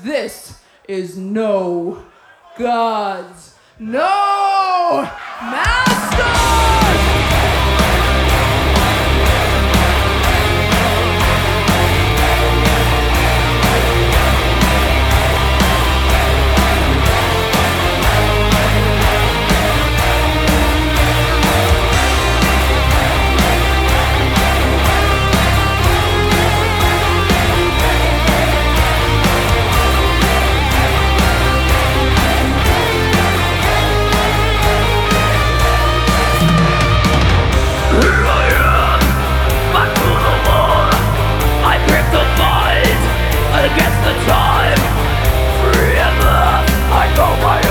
this is No Gods, No Masters! Against the time, forever I go my